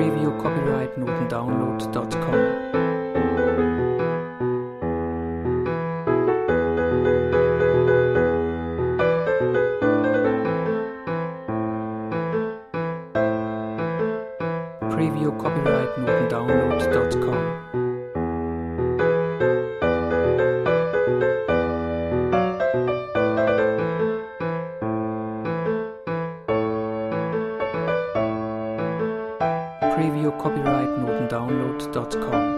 Preview Copyright Notendownload.com. Preview Copyright Notendownload.com. Preview Copyright Notendownload.com.